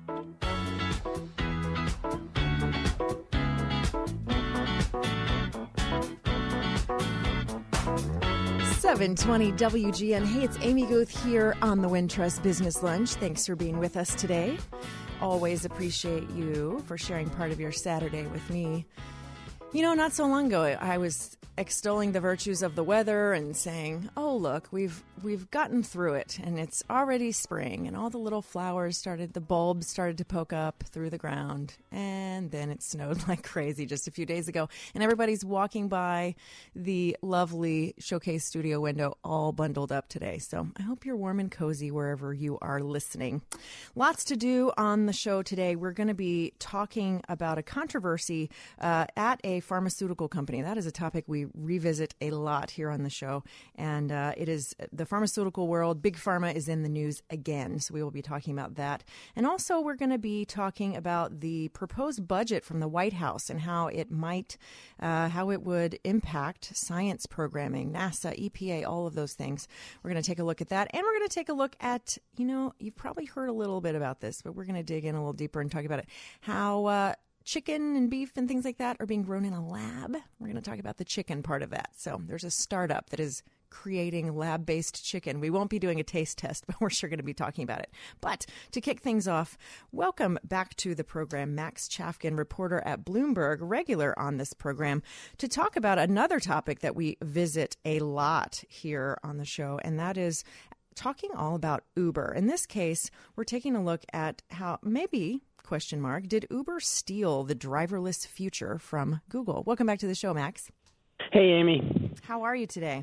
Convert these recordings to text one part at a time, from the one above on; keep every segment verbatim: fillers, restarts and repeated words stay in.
seven twenty W G N. Hey, it's Amy Guth here on the Wintrust Business Lunch. Thanks for being with us today. Always appreciate you for sharing part of your Saturday with me. You know, not so long ago, I was extolling the virtues of the weather and saying, oh, look, we've we've gotten through it, and it's already spring, and all the little flowers started, the bulbs started to poke up through the ground, and then it snowed like crazy just a few days ago, and everybody's walking by the lovely Showcase studio window all bundled up today. So I hope you're warm and cozy wherever you are listening. Lots to do on the show today. We're going to be talking about a controversy uh, at a pharmaceutical company. That is a topic we revisit a lot here on the show, and uh, it is the pharmaceutical world. Big Pharma is in the news again, so we will be talking about that. And also, we're going to be talking about the proposed budget from the White House and how it might, uh, how it would impact science programming, NASA, E P A, all of those things. We're going to take a look at that, and we're going to take a look at, you know, you've probably heard a little bit about this, but we're going to dig in a little deeper and talk about it. How uh, chicken and beef and things like that are being grown in a lab. We're going to talk about the chicken part of that. So there's a startup that is creating lab-based chicken. We won't be doing a taste test, but we're sure going to be talking about it. But to kick things off, welcome back to the program, Max Chafkin, reporter at Bloomberg, regular on this program, to talk about another topic that we visit a lot here on the show, and that is talking all about Uber. In this case, we're taking a look at how maybe, question mark, did Uber steal the driverless future from Google? Welcome back to the show, Max. Hey, Amy. How are you today?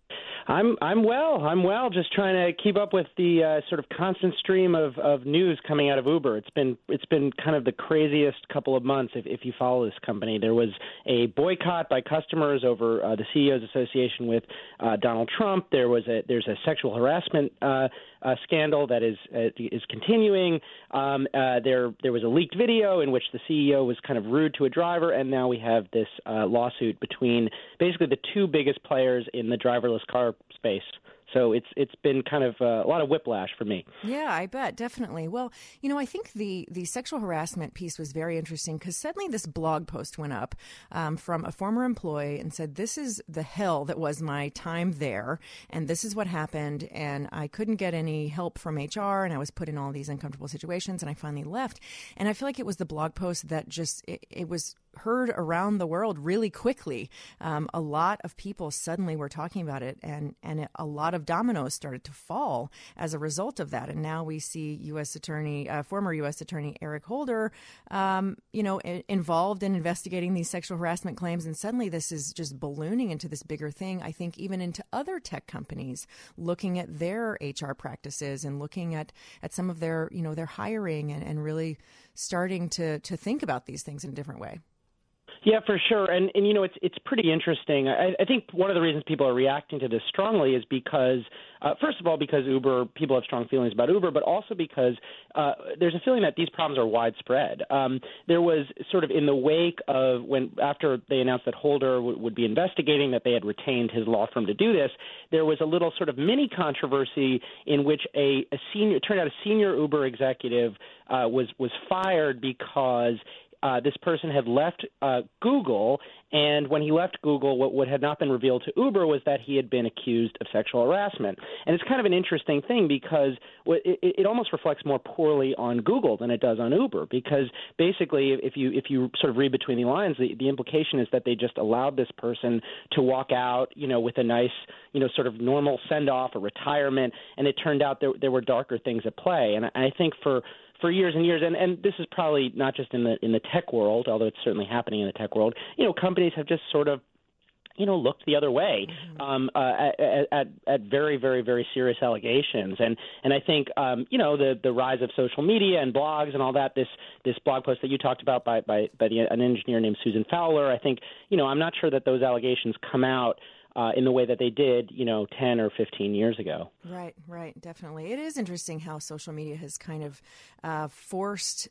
I'm I'm well. I'm well. Just trying to keep up with the uh, sort of constant stream of, of news coming out of Uber. It's been it's been kind of the craziest couple of months. If, if you follow this company, there was a boycott by customers over uh, the C E O's association with uh, Donald Trump. There was a there's a sexual harassment uh, uh, scandal that is uh, is continuing. Um, uh, there there was a leaked video in which the C E O was kind of rude to a driver, and now we have this uh, lawsuit between basically the two biggest players in the driverless car space. So it's it's been kind of uh, a lot of whiplash for me. Yeah, I bet. Definitely. Well, you know, I think the, the sexual harassment piece was very interesting because suddenly this blog post went up um, from a former employee and said, this is the hell that was my time there, and this is what happened, and I couldn't get any help from H R, and I was put in all these uncomfortable situations, and I finally left. And I feel like it was the blog post that just, it, it was heard around the world really quickly. Um, a lot of people suddenly were talking about it, and, and a lot of dominoes started to fall as a result of that. And now we see U S Attorney, uh, former U S Attorney Eric Holder, um, you know, I- involved in investigating these sexual harassment claims. And suddenly this is just ballooning into this bigger thing. I think even into other tech companies looking at their H R practices and looking at, at some of their, you know, their hiring and, and really starting to, to think about these things in a different way. Yeah, for sure. And, and you know, it's it's pretty interesting. I, I think one of the reasons people are reacting to this strongly is because, uh, first of all, because Uber, people have strong feelings about Uber, but also because uh, there's a feeling that these problems are widespread. Um, there was sort of in the wake of when, after they announced that Holder w- would be investigating, that they had retained his law firm to do this, there was a little sort of mini controversy in which a, a senior, it turned out a senior Uber executive uh, was was fired because Uh, this person had left uh, Google, and when he left Google, what, what had not been revealed to Uber was that he had been accused of sexual harassment. And it's kind of an interesting thing because it, it almost reflects more poorly on Google than it does on Uber, because basically if you if you sort of read between the lines, the, the implication is that they just allowed this person to walk out, you know, with a nice, you know, sort of normal send-off or retirement, and it turned out there, there were darker things at play. And I think for For years and years, and, and this is probably not just in the in the tech world, although it's certainly happening in the tech world. You know, companies have just sort of, you know, looked the other way um, uh, at, at at very, very, very serious allegations, and and I think um, you know the the rise of social media and blogs and all that. This this blog post that you talked about by by by the, an engineer named Susan Fowler. I think you know I'm not sure that those allegations come out Uh, in the way that they did, you know, ten or fifteen years ago. Right, right, definitely. It is interesting how social media has kind of uh, forced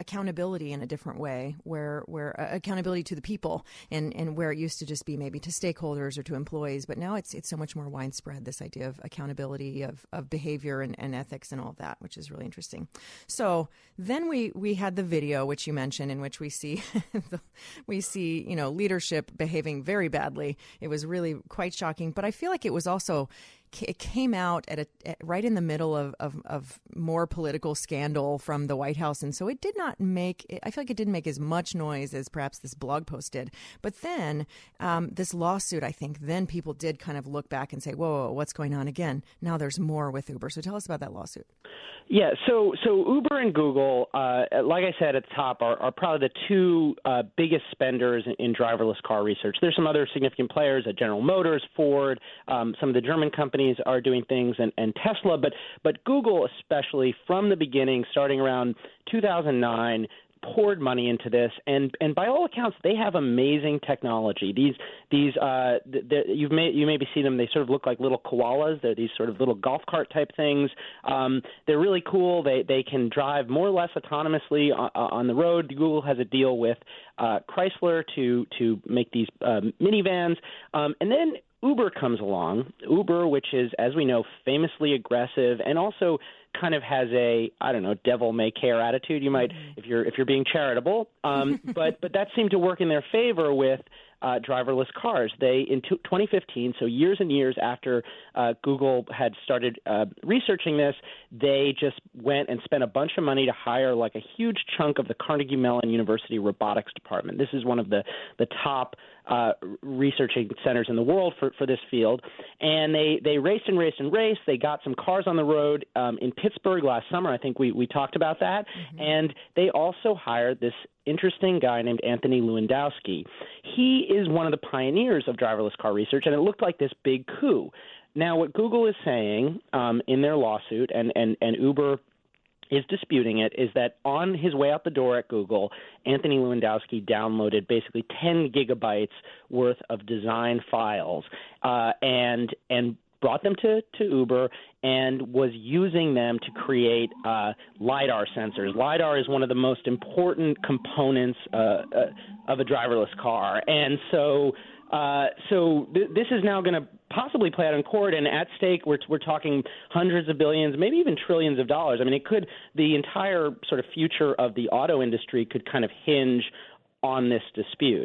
accountability in a different way, where where uh, accountability to the people, and, and where it used to just be maybe to stakeholders or to employees, but now it's it's so much more widespread. This idea of accountability of, of behavior and, and ethics and all of that, which is really interesting. So then we we had the video, which you mentioned, in which we see the, we see you know leadership behaving very badly. It was really quite shocking, but I feel like it was also. It came out at a at, right in the middle of, of, of more political scandal from the White House. And so it did not make, I feel like it didn't make as much noise as perhaps this blog post did. But then um, this lawsuit, I think, then people did kind of look back and say, whoa, whoa, what's going on again? Now there's more with Uber. So tell us about that lawsuit. Yeah, so so Uber and Google, uh, like I said at the top, are, are probably the two uh, biggest spenders in, in driverless car research. There's some other significant players at General Motors, Ford, um, some of the German companies are doing things, and, and Tesla, but but Google especially from the beginning, starting around two thousand nine, poured money into this, and and by all accounts, they have amazing technology. These these uh, you've may you maybe see them. They sort of look like little koalas. They're these sort of little golf cart type things. Um, they're really cool. They they can drive more or less autonomously on, on the road. Google has a deal with uh, Chrysler to to make these uh, minivans, um, and then Uber comes along. Uber, which is, as we know, famously aggressive and also kind of has a, I don't know, devil may care attitude. You might, if you're if you're being charitable, um, but but that seemed to work in their favor with uh, driverless cars. They in twenty fifteen, so years and years after uh, Google had started uh, researching this, they just went and spent a bunch of money to hire like a huge chunk of the Carnegie Mellon University robotics department. This is one of the the top uh, researching centers in the world for, for this field. And they, they raced and raced and raced. They got some cars on the road um, in Pittsburgh last summer. I think we, we talked about that. Mm-hmm. And they also hired this interesting guy named Anthony Lewandowski. He is one of the pioneers of driverless car research, and it looked like this big coup. Now, what Google is saying um, in their lawsuit, and, and, and Uber is disputing it, is that on his way out the door at Google, Anthony Lewandowski downloaded basically ten gigabytes worth of design files uh, and and brought them to, to Uber and was using them to create uh, LiDAR sensors. LiDAR is one of the most important components uh, uh, of a driverless car. And so uh, so th- this is now going to possibly play out in court, and at stake we're, we're talking hundreds of billions, maybe even trillions of dollars. I mean, it could, the entire sort of future of the auto industry could kind of hinge on this dispute.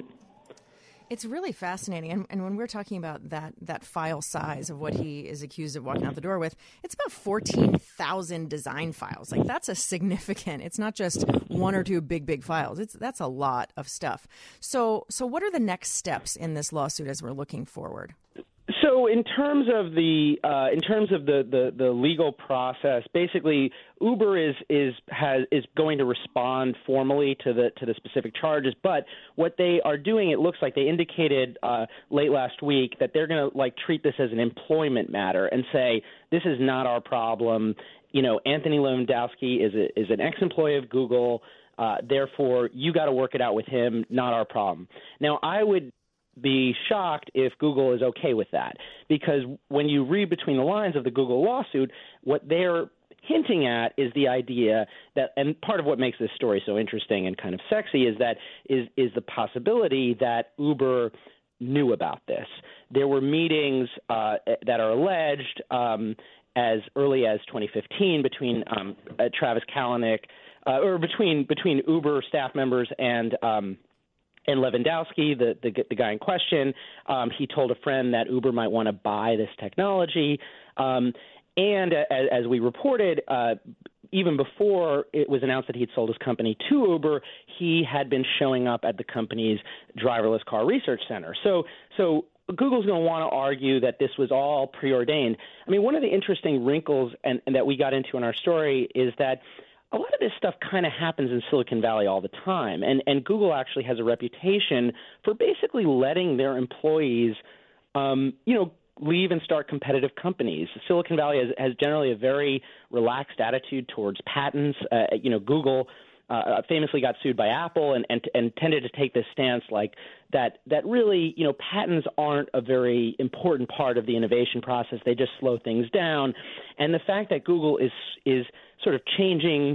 It's really fascinating. And, and when we're talking about that that file size of what he is accused of walking out the door with, it's about fourteen thousand design files. Like, that's a significant, it's not just one or two big, big files. It's That's a lot of stuff. So, so what are the next steps in this lawsuit as we're looking forward? So in terms of the uh, in terms of the, the, the legal process, basically Uber is is has is going to respond formally to the to the specific charges. But what they are doing, it looks like they indicated uh, late last week that they're going to like treat this as an employment matter and say this is not our problem. You know, Anthony Lewandowski is a, is an ex-employee of Google. Uh, therefore, you got to work it out with him, not our problem. Now, I would be shocked if Google is okay with that, because when you read between the lines of the Google lawsuit, what they're hinting at is the idea that, and part of what makes this story so interesting and kind of sexy is that is is the possibility that Uber knew about this. There were meetings uh, that are alleged um, as early as twenty fifteen between um, uh, Travis Kalanick, uh, or between between Uber staff members and um, And Lewandowski, the, the the guy in question, um, he told a friend that Uber might want to buy this technology. Um, and uh, as, as we reported, uh, even before it was announced that he'd sold his company to Uber, he had been showing up at the company's driverless car research center. So, so Google's going to want to argue that this was all preordained. I mean, one of the interesting wrinkles and, and that we got into in our story is that a lot of this stuff kind of happens in Silicon Valley all the time, and, and Google actually has a reputation for basically letting their employees, um, you know, leave and start competitive companies. Silicon Valley has, has generally a very relaxed attitude towards patents. Uh, you know, Google uh, famously got sued by Apple and, and and tended to take this stance like that, that really, you know, patents aren't a very important part of the innovation process. They just slow things down. And the fact that Google is is sort of changing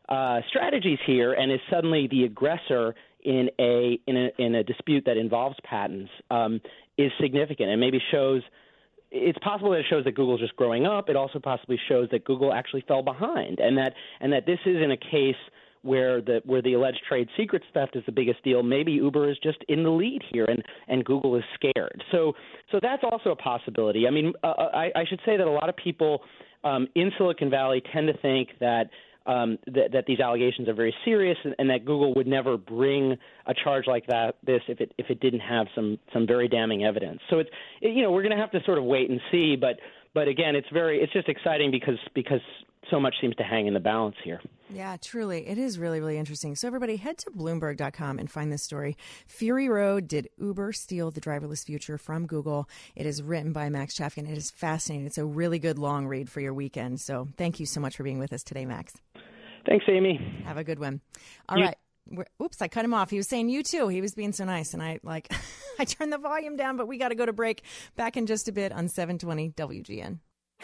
uh, strategies here and is suddenly the aggressor in a in a in a dispute that involves patents um, is significant, and maybe shows. It's possible that it shows that Google's just growing up. It also possibly shows that Google actually fell behind, and that and that this isn't a case where the where the alleged trade secrets theft is the biggest deal. Maybe Uber is just in the lead here, and, and Google is scared. So so that's also a possibility. I mean, uh, I, I should say that a lot of people um, in Silicon Valley tend to think that. Um, that, that these allegations are very serious, and, and that Google would never bring a charge like that, this, if it if it didn't have some some very damning evidence. So it's it, you know we're going to have to sort of wait and see. But but again, it's very it's just exciting because because so much seems to hang in the balance here. Yeah, truly. It is really, really interesting. So everybody head to Bloomberg dot com and find this story. Fury Road, Did Uber Steal the Driverless Future from Google? It is written by Max Chafkin. It is fascinating. It's a really good long read for your weekend. So thank you so much for being with us today, Max. Thanks, Amy. Have a good one. All you- right. We're, oops, I cut him off. He was saying you too. He was being so nice. And I like, I turned the volume down, but we got to go to break. Back in just a bit on seven twenty W G N.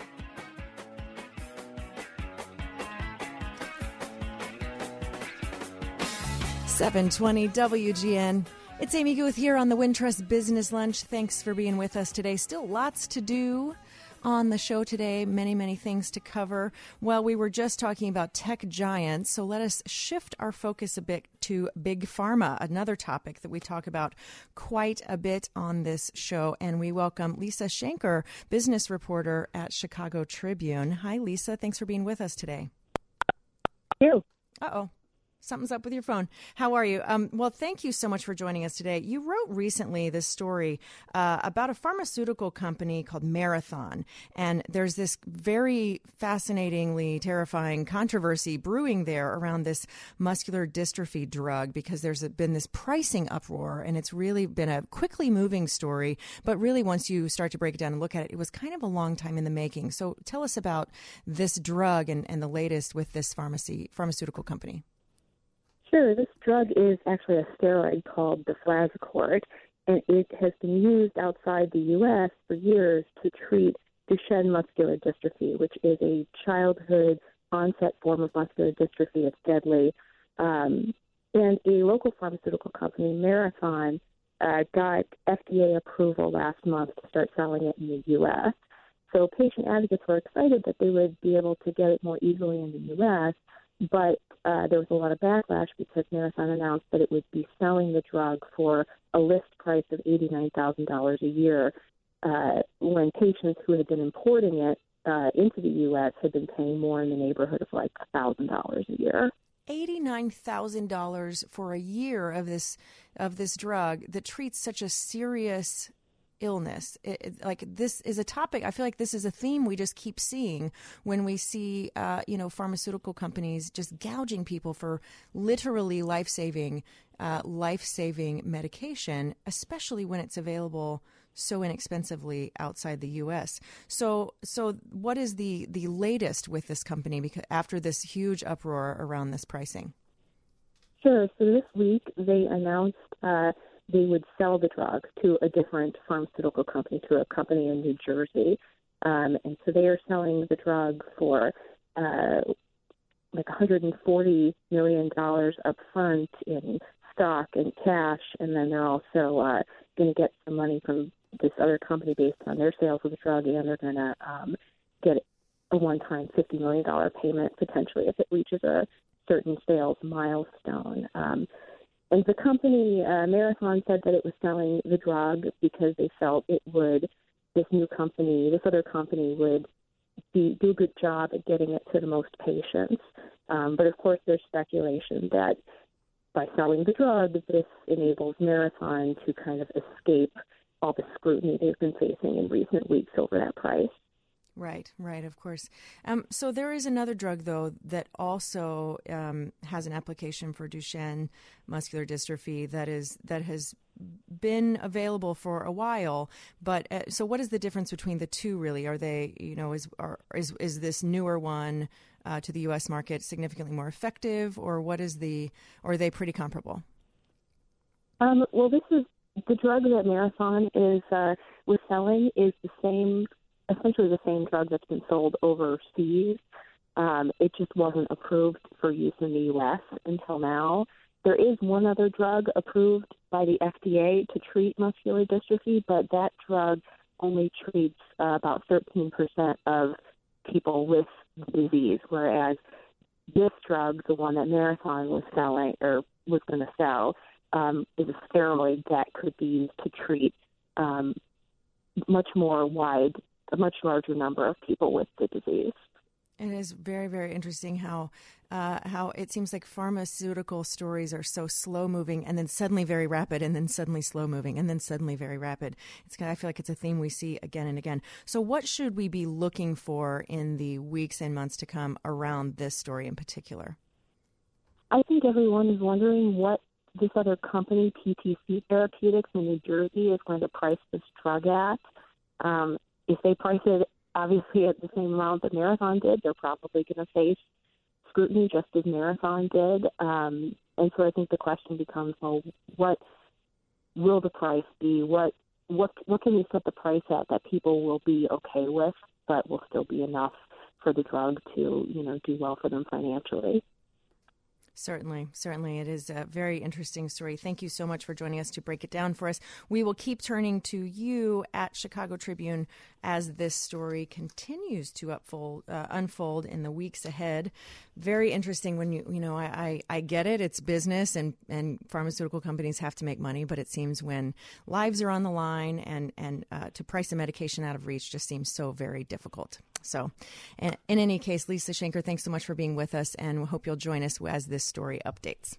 seven twenty W G N. It's Amy Guth here on the Wintrust Business Lunch. Thanks for being with us today. Still lots to do on the show today. Many, many things to cover. Well, we were just talking about tech giants, so let us shift our focus a bit to Big Pharma, another topic that we talk about quite a bit on this show. And we welcome Lisa Shanker, business reporter at Chicago Tribune. Hi, Lisa. Thanks for being with us today. Thank you. Uh-oh. Something's up with your phone. How are you? Um, well, thank you so much for joining us today. You wrote recently this story uh, about a pharmaceutical company called Marathon. And there's this very fascinatingly terrifying controversy brewing there around this muscular dystrophy drug because there's been this pricing uproar. And it's really been a quickly moving story. But really, once you start to break it down and look at it, it was kind of a long time in the making. So tell us about this drug and, and the latest with this pharmacy pharmaceutical company. Sure. This drug is actually a steroid called deflazacort, and it has been used outside the U S for years to treat Duchenne muscular dystrophy, which is a childhood onset form of muscular dystrophy. It's deadly. Um, and a local pharmaceutical company, Marathon, uh, got F D A approval last month to start selling it in the U S. So patient advocates were excited that they would be able to get it more easily in the U S, but uh, there was a lot of backlash because Marathon announced that it would be selling the drug for a list price of eighty-nine thousand dollars a year uh, when patients who had been importing it uh, into the U S had been paying more in the neighborhood of like one thousand dollars a year. eighty-nine thousand dollars for a year of this of this drug that treats such a serious illness. It, it, like this is a topic. I feel like this is a theme we just keep seeing when we see, uh, you know, pharmaceutical companies just gouging people for literally life-saving, uh, life-saving medication, especially when it's available so inexpensively outside the U S. So, so what is the the latest with this company? Because after this huge uproar around this pricing. Sure. So this week they announced. Uh, they would sell the drug to a different pharmaceutical company, to a company in New Jersey. Um, and so they are selling the drug for uh, like one hundred forty million dollars up front in stock and cash. And then they're also uh, going to get some money from this other company based on their sales of the drug, and they're going to um, get a one-time fifty million dollars payment potentially if it reaches a certain sales milestone. Um, And the company, uh, Marathon, said that it was selling the drug because they felt it would, this new company, this other company would be, do a good job at getting it to the most patients. Um, but, of course, there's speculation that by selling the drug, this enables Marathon to kind of escape all the scrutiny they've been facing in recent weeks over that price. Right, right, of course. Um, so there is another drug, though, that also um, has an application for Duchenne muscular dystrophy that is that has been available for a while. But uh, so, what is the difference between the two? Really, are they, you know, is are, is is this newer one uh, to the U S market significantly more effective, or what is the, or are they pretty comparable? Um, well, this is the drug that Marathon is uh, was selling is the same. Essentially the same drug that's been sold overseas. Um, it just wasn't approved for use in the U S until now. There is one other drug approved by the F D A to treat muscular dystrophy, but that drug only treats uh, about thirteen percent of people with the disease, whereas this drug, the one that Marathon was selling or was going to sell, um, is a steroid that could be used to treat um, much more wide, a much larger number of people with the disease. It is very, very interesting how uh, how it seems like pharmaceutical stories are so slow moving and then suddenly very rapid and then suddenly slow moving and then suddenly very rapid. It's kind of, I feel like it's a theme we see again and again. So what should we be looking for in the weeks and months to come around this story in particular? I think everyone is wondering what this other company, P T C Therapeutics in New Jersey, is going to price this drug at. Um, if they price it obviously at the same amount that Marathon did, they're probably going to face scrutiny just as Marathon did. Um, and so I think the question becomes, well, what will the price be? What what what can we set the price at that people will be okay with, but will still be enough for the drug to, you know, do well for them financially? Certainly, certainly. It is a very interesting story. Thank you so much for joining us to break it down for us. We will keep turning to you at Chicago Tribune as this story continues to upfold, uh, unfold in the weeks ahead. Very interesting when you, you know, I, I, I get it. It's business and, and pharmaceutical companies have to make money, but it seems when lives are on the line and, and uh, to price a medication out of reach just seems so very difficult. So in, in any case, Lisa Shanker, thanks so much for being with us, and we hope you'll join us as this story updates.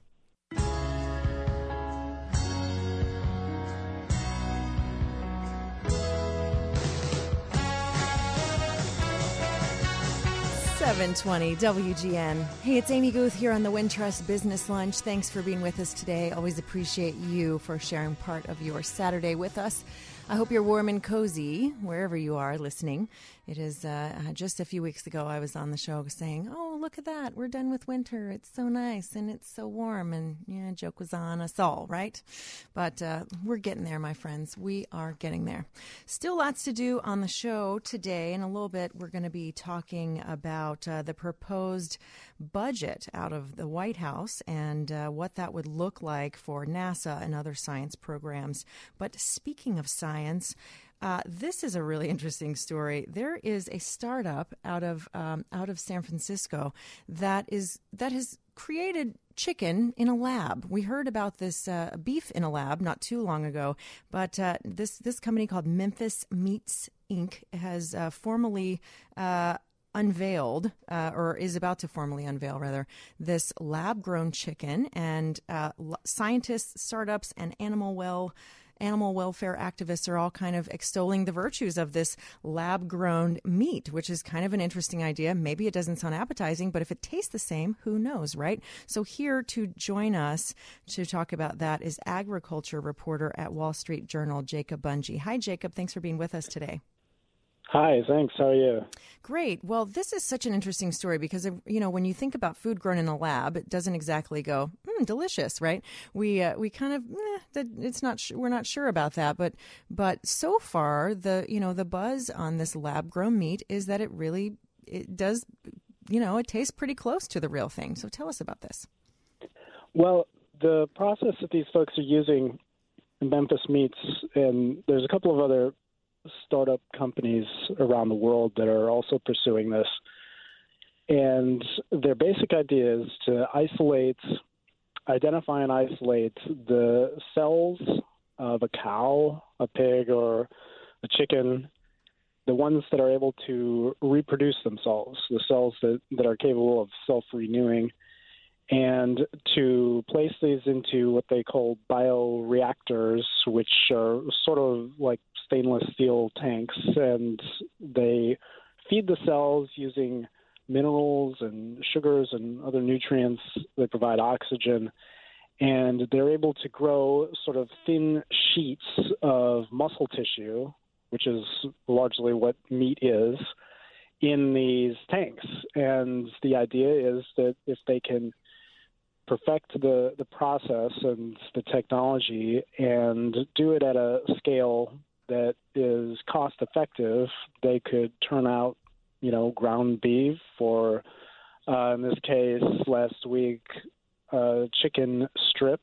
seven twenty W G N. Hey, it's Amy Guth here on the Wintrust Business Lunch. Thanks for being with us today. Always appreciate you for sharing part of your Saturday with us. I hope you're warm and cozy wherever you are listening. It is uh, just a few weeks ago I was on the show saying, oh, look at that. We're done with winter. It's so nice and it's so warm. And yeah, joke was on us all, right? But uh, we're getting there, my friends. We are getting there. Still lots to do on the show today. In a little bit, we're going to be talking about uh, the proposed budget out of the White House and uh, what that would look like for NASA and other science programs. But speaking of science, Uh, this is a really interesting story. There is a startup out of um, out of San Francisco that is that has created chicken in a lab. We heard about this uh, beef in a lab not too long ago, but uh, this this company called Memphis Meats Incorporated has uh, formally uh, unveiled uh, or is about to formally unveil rather this lab-grown chicken, and uh, scientists, startups, and animal well. Animal welfare activists are all kind of extolling the virtues of this lab-grown meat, which is kind of an interesting idea. Maybe it doesn't sound appetizing, but if it tastes the same, who knows, right? So here to join us to talk about that is agriculture reporter at Wall Street Journal, Jacob Bungie. Hi, Jacob. Thanks for being with us today. Hi, thanks. How are you? Great. Well, this is such an interesting story because, you know, when you think about food grown in a lab, it doesn't exactly go, mm, delicious, right? We uh, we kind of, eh, that it's not, we're not sure about that. But but so far, the, you know, the buzz on this lab grown meat is that it really, it does, you know, it tastes pretty close to the real thing. So tell us about this. Well, the process that these folks are using in Memphis Meats, and there's a couple of other startup companies around the world that are also pursuing this. And their basic idea is to isolate, identify and isolate the cells of a cow, a pig, or a chicken, the ones that are able to reproduce themselves, the cells that, that are capable of self-renewing, and to place these into what they call bioreactors, which are sort of like stainless steel tanks, and they feed the cells using minerals and sugars and other nutrients that provide oxygen, and they're able to grow sort of thin sheets of muscle tissue, which is largely what meat is, in these tanks. And the idea is that if they can perfect the, the process and the technology and do it at a scale that is cost effective, they could turn out, you know, ground beef or Uh, in this case, last week, uh, chicken strip.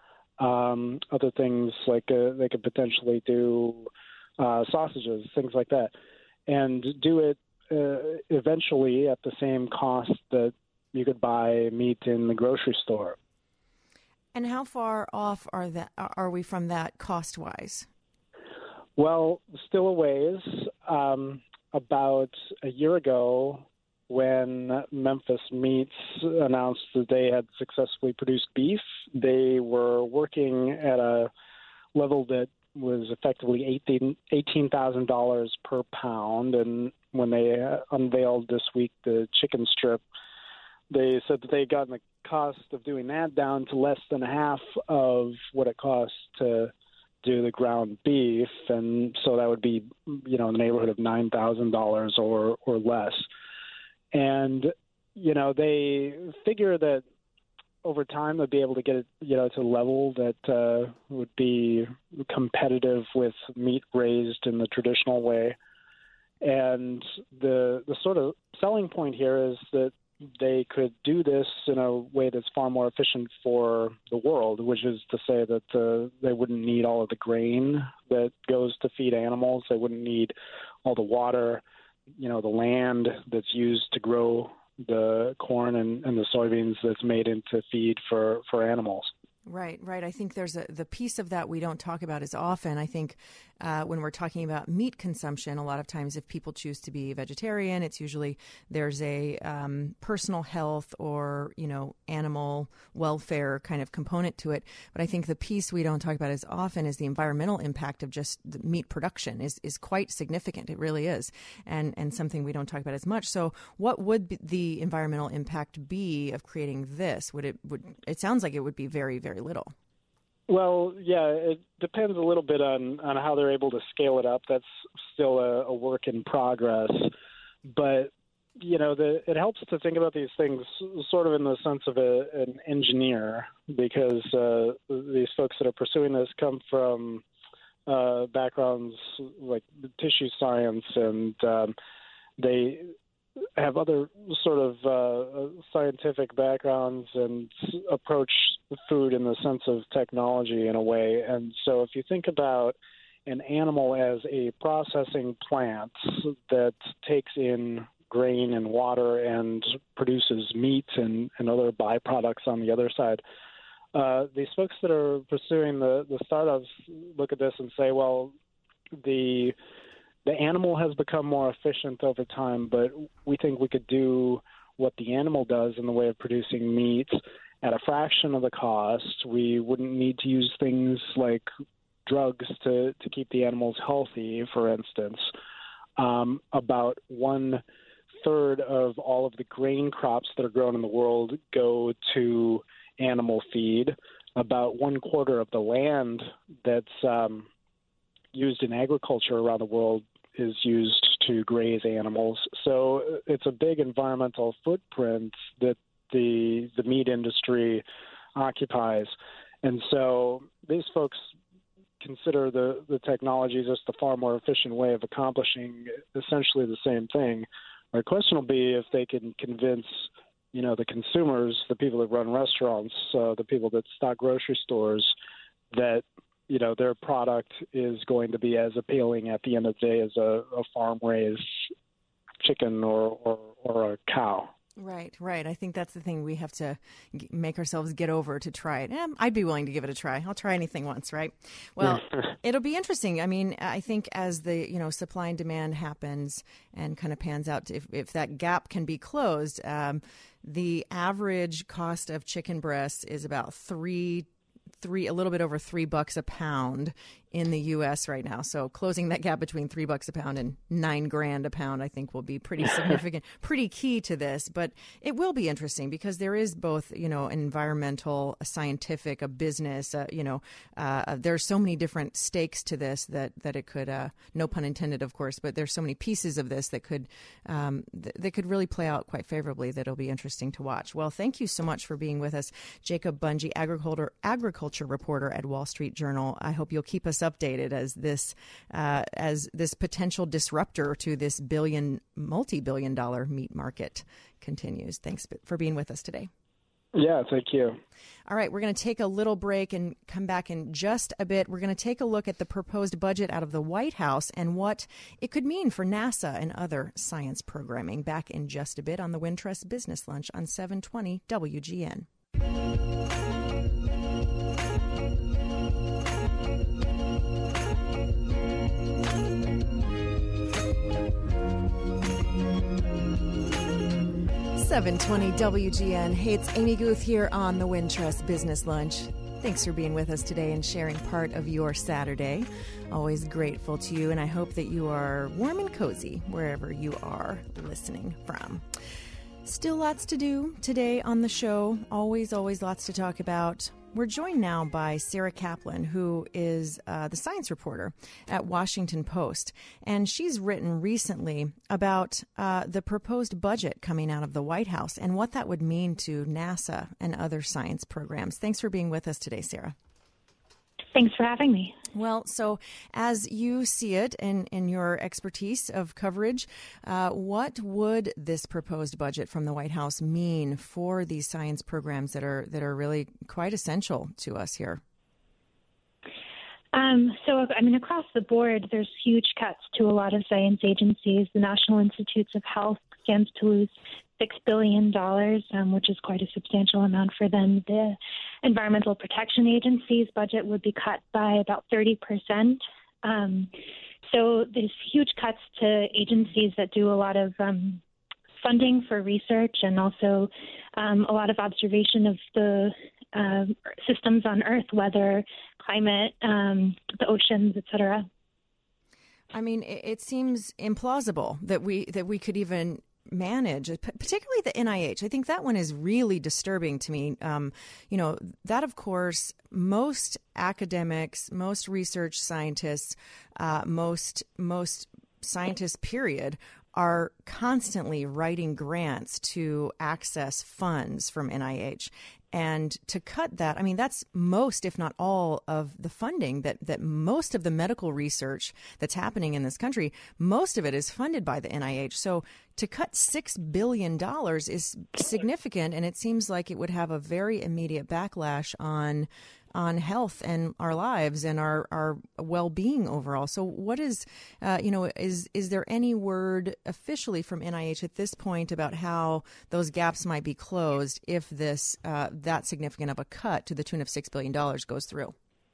Um, other things like uh, they could potentially do uh, sausages, things like that, and do it uh, eventually at the same cost that you could buy meat in the grocery store. And how far off are that are we from that cost-wise? Well, still a ways. Um, about a year ago, when Memphis Meats announced that they had successfully produced beef, they were working at a level that was effectively eighteen thousand dollars per pound. And when they unveiled this week the chicken strip, they said that they had gotten the cost of doing that down to less than half of what it costs to do the ground beef. And so that would be, you know, in the neighborhood of nine thousand dollars or, or less. And, you know, they figure that over time they'll be able to get it, you know, to a level that uh, would be competitive with meat raised in the traditional way. And the the sort of selling point here is that they could do this in a way that's far more efficient for the world, which is to say that uh, they wouldn't need all of the grain that goes to feed animals. They wouldn't need all the water, you know, the land that's used to grow the corn and, and the soybeans that's made into feed for, for animals. Right, right. I think there's a the piece of that we don't talk about as often. I think uh, when we're talking about meat consumption, a lot of times if people choose to be vegetarian, it's usually there's a um, personal health or, you know, animal welfare kind of component to it. But I think the piece we don't talk about as often is the environmental impact of just the meat production is, is quite significant. It really is. And, and something we don't talk about as much. So what would be the environmental impact be of creating this? Would it, would, it sounds like it would be very, very little. Well, yeah, it depends a little bit on, on how they're able to scale it up. That's still a, a work in progress. But, you know, the, it helps to think about these things sort of in the sense of a, an engineer, because uh, these folks that are pursuing this come from uh, backgrounds like tissue science, and um, they have other sort of uh, scientific backgrounds and approach food in the sense of technology in a way. And so if you think about an animal as a processing plant that takes in grain and water and produces meat and, and other byproducts on the other side, uh, these folks that are pursuing the, the startups look at this and say, well, the The animal has become more efficient over time, but we think we could do what the animal does in the way of producing meat at a fraction of the cost. We wouldn't need to use things like drugs to, to keep the animals healthy, for instance. Um, about one third of all of the grain crops that are grown in the world go to animal feed. About one quarter of the land that's um, used in agriculture around the world is used to graze animals. So it's a big environmental footprint that the the meat industry occupies. And so these folks consider the, the technology just a far more efficient way of accomplishing essentially the same thing. My question will be if they can convince, you know, the consumers, the people that run restaurants, uh, the people that stock grocery stores, that you know, their product is going to be as appealing at the end of the day as a, a farm-raised chicken or, or, or a cow. Right, right. I think that's the thing we have to g- make ourselves get over to try it. Eh, I'd be willing to give it a try. I'll try anything once, right? Well, it'll be interesting. I mean, I think as the, you know, supply and demand happens and kind of pans out, to, if, if that gap can be closed, um, the average cost of chicken breasts is about three Three, a little bit over three bucks a pound in the U S right now. So closing that gap between three bucks a pound and nine grand a pound, I think will be pretty significant, pretty key to this. But it will be interesting because there is both, you know, an environmental, a scientific, a business, uh, you know, uh, there's so many different stakes to this that, that it could, uh, no pun intended, of course, but there's so many pieces of this that could, um, th- that could really play out quite favorably that it'll be interesting to watch. Well, thank you so much for being with us, Jacob Bunge, agriculture, agriculture culture reporter at Wall Street Journal. I hope you'll keep us updated as this uh, as this potential disruptor to this billion, multi-billion dollar meat market continues. Thanks for being with us today. Yeah, thank you. All right, we're going to take a little break and come back in just a bit. We're going to take a look at the proposed budget out of the White House and what it could mean for NASA and other science programming. Back in just a bit on the Wintrust Business Lunch on seven twenty W G N. seven twenty W G N. Hey, it's Amy Guth here on the Wintrust Business Lunch. Thanks for being with us today and sharing part of your Saturday. Always grateful to you, and I hope that you are warm and cozy wherever you are listening from. Still lots to do today on the show. Always, always lots to talk about. We're joined now by Sarah Kaplan, who is uh, the science reporter at Washington Post. And she's written recently about uh, the proposed budget coming out of the White House and what that would mean to NASA and other science programs. Thanks for being with us today, Sarah. Thanks for having me. Well, so as you see it in, in your expertise of coverage, uh, what would this proposed budget from the White House mean for these science programs that are that are really quite essential to us here? Um, so, I mean, across the board, there's huge cuts to a lot of science agencies. The National Institutes of Health stands to lose six billion dollars, um, which is quite a substantial amount for them. The Environmental Protection Agency's budget would be cut by about thirty percent. Um, so there's huge cuts to agencies that do a lot of um, funding for research and also um, a lot of observation of the uh, systems on Earth, weather, climate, um, the oceans, et cetera. I mean, it, it seems implausible that we that we could even manage, particularly the N I H. I think that one is really disturbing to me. Um, you know, that, of course, most academics, most research scientists, uh, most most scientists, period, are constantly writing grants to access funds from N I H. And to cut that, I mean, that's most, if not all, of the funding that, that most of the medical research that's happening in this country, most of it is funded by the N I H. So to cut six billion dollars is significant, and it seems like it would have a very immediate backlash on on health and our lives and our, our well-being overall. So what is, uh, you know, is is there any word officially from N I H at this point about how those gaps might be closed if this uh, that significant of a cut to the tune of six billion dollars goes through?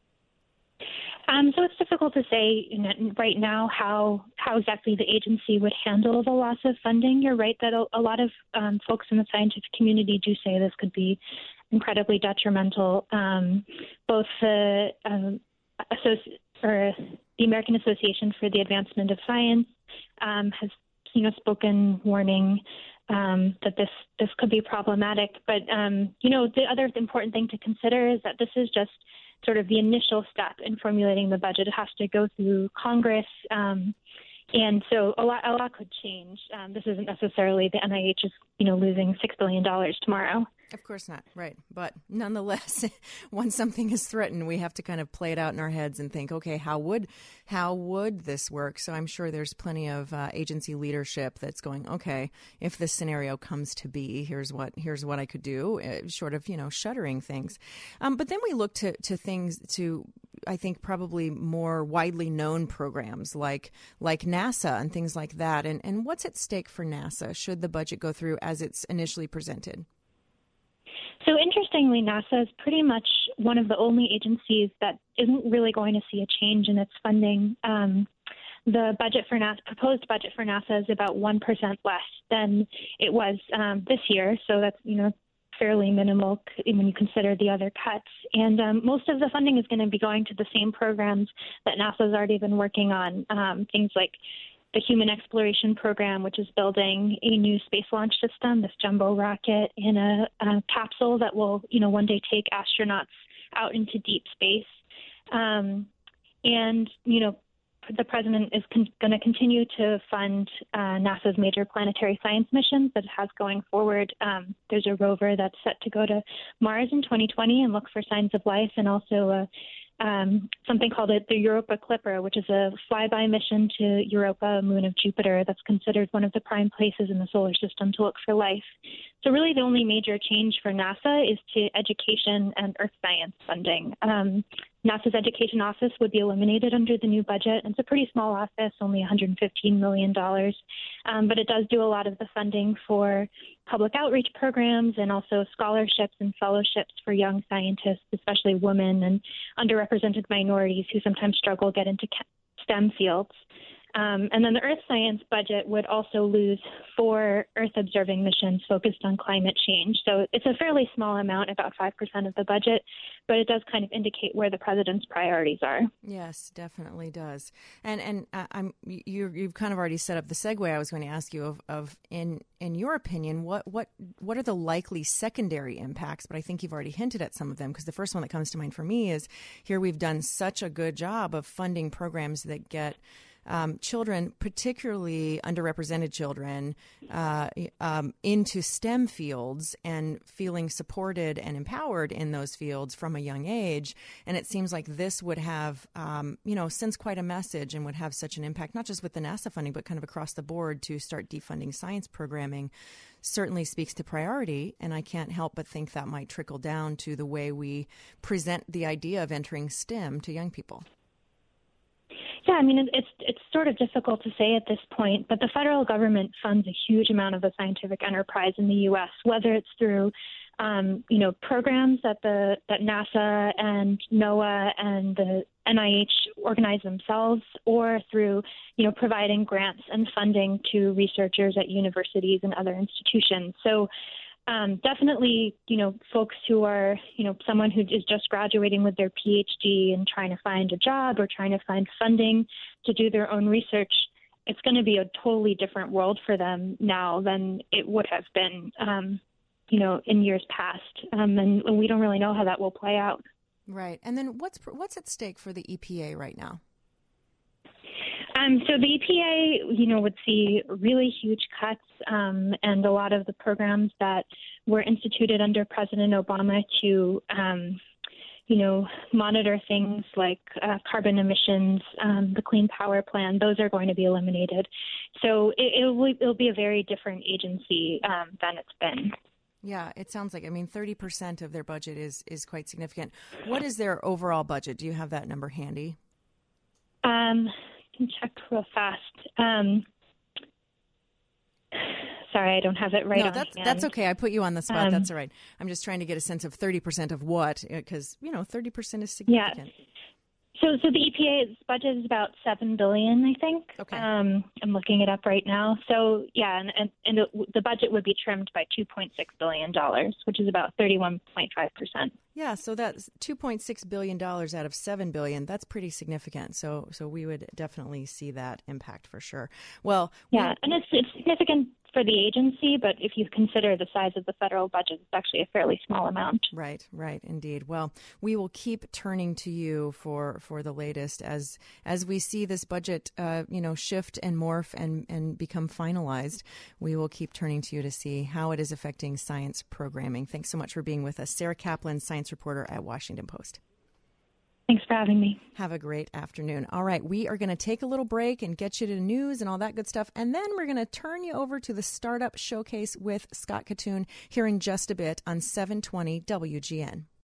Um, so it's difficult to say you know, right now how how exactly the agency would handle the loss of funding. You're right that a, a lot of um, folks in the scientific community do say this could be incredibly detrimental. Um, both the um, associ- or the American Association for the Advancement of Science um, has you know spoken warning um, that this this could be problematic. But um, you know the other important thing to consider is that this is just sort of the initial step in formulating the budget. It has to go through Congress. Um, and so a lot, a lot could change. Um, this isn't necessarily the N I H is, you know, losing six billion dollars tomorrow. Of course not. Right. But nonetheless, once something is threatened, we have to kind of play it out in our heads and think, okay, how would how would this work? So I'm sure there's plenty of uh, agency leadership that's going, okay, if this scenario comes to be, here's what here's what I could do, uh, short of, you know, shuttering things. Um, but then we look to, to things to, I think, probably more widely known programs like like NASA and things like that. And, and what's at stake for NASA should the budget go through as it's initially presented? So interestingly, NASA is pretty much one of the only agencies that isn't really going to see a change in its funding. Um, the budget for NASA, proposed budget for NASA is about one percent less than it was um, this year. So that's, you know, fairly minimal when you consider the other cuts. And um, most of the funding is going to be going to the same programs that NASA's already been working on, um, things like the Human Exploration Program, which is building a new space launch system, this jumbo rocket, in a, a capsule that will, you know, one day take astronauts out into deep space. Um, and, you know, the president is con- going to continue to fund uh, NASA's major planetary science missions that it has going forward. Um, there's a rover that's set to go to Mars in twenty twenty and look for signs of life, and also a Um, something called it the Europa Clipper, which is a flyby mission to Europa, a moon of Jupiter, that's considered one of the prime places in the solar system to look for life. So really the only major change for NASA is to education and earth science funding. Um, NASA's education office would be eliminated under the new budget. It's a pretty small office, only one hundred fifteen million dollars, um, but it does do a lot of the funding for public outreach programs and also scholarships and fellowships for young scientists, especially women and underrepresented minorities who sometimes struggle to get into STEM fields. Um, and then the Earth Science budget would also lose four Earth-observing missions focused on climate change. So it's a fairly small amount, about five percent of the budget, but it does kind of indicate where the president's priorities are. Yes, definitely does. And and uh, I'm you you've kind of already set up the segue I was going to ask you of, of in in your opinion, what what what are the likely secondary impacts? But I think you've already hinted at some of them, because the first one that comes to mind for me is here we've done such a good job of funding programs that get Um, children, particularly underrepresented children, uh, um, into STEM fields and feeling supported and empowered in those fields from a young age. And it seems like this would have, um, you know, sends quite a message and would have such an impact, not just with the NASA funding, but kind of across the board to start defunding science programming. Certainly speaks to priority, and I can't help but think that might trickle down to the way we present the idea of entering STEM to young people. Yeah, I mean, it's it's sort of difficult to say at this point, but the federal government funds a huge amount of the scientific enterprise in the U S, whether it's through, um, you know, programs that the that NASA and NOAA and the N I H organize themselves, or through, you know, providing grants and funding to researchers at universities and other institutions. So Um, definitely, you know, folks who are, you know, someone who is just graduating with their P H D and trying to find a job or trying to find funding to do their own research, it's going to be a totally different world for them now than it would have been, um, you know, in years past. Um, and we don't really know how that will play out. Right. And then what's what's at stake for the E P A right now? Um, so the E P A, you know, would see really huge cuts, um, and a lot of the programs that were instituted under President Obama to, um, you know, monitor things like uh, carbon emissions, um, the Clean Power Plan, those are going to be eliminated. So it, it'll, it'll be a very different agency um, than it's been. Yeah, it sounds like, I mean, thirty percent of their budget is, is quite significant. What is their overall budget? Do you have that number handy? Um can check real fast. Um, sorry, I don't have it right no, on that's, hand. that's okay. I put you on the spot. Um, that's all right. I'm just trying to get a sense of thirty percent of what, because, you know, thirty percent is significant. Yeah. So, so the E P A's budget is about seven billion dollars, I think. Okay. Um, I'm looking it up right now. So, yeah, and, and, and it, the budget would be trimmed by two point six billion dollars, which is about thirty-one point five percent. Yeah, so that's two point six billion dollars out of seven billion dollars. That's pretty significant. So, so we would definitely see that impact for sure. Well, yeah, we, and it's it's significant for the agency, but if you consider the size of the federal budget, it's actually a fairly small amount. Right, right, indeed. Well, we will keep turning to you for, for the latest as as we see this budget, uh, you know, shift and morph and, and become finalized. We will keep turning to you to see how it is affecting science programming. Thanks so much for being with us. Sarah Kaplan, science reporter at Washington Post. Thanks for having me. Have a great afternoon. All right, we are going to take a little break and get you to news and all that good stuff. And then we're going to turn you over to the Startup Showcase with Scott Katoon here in just a bit on seven twenty W G N.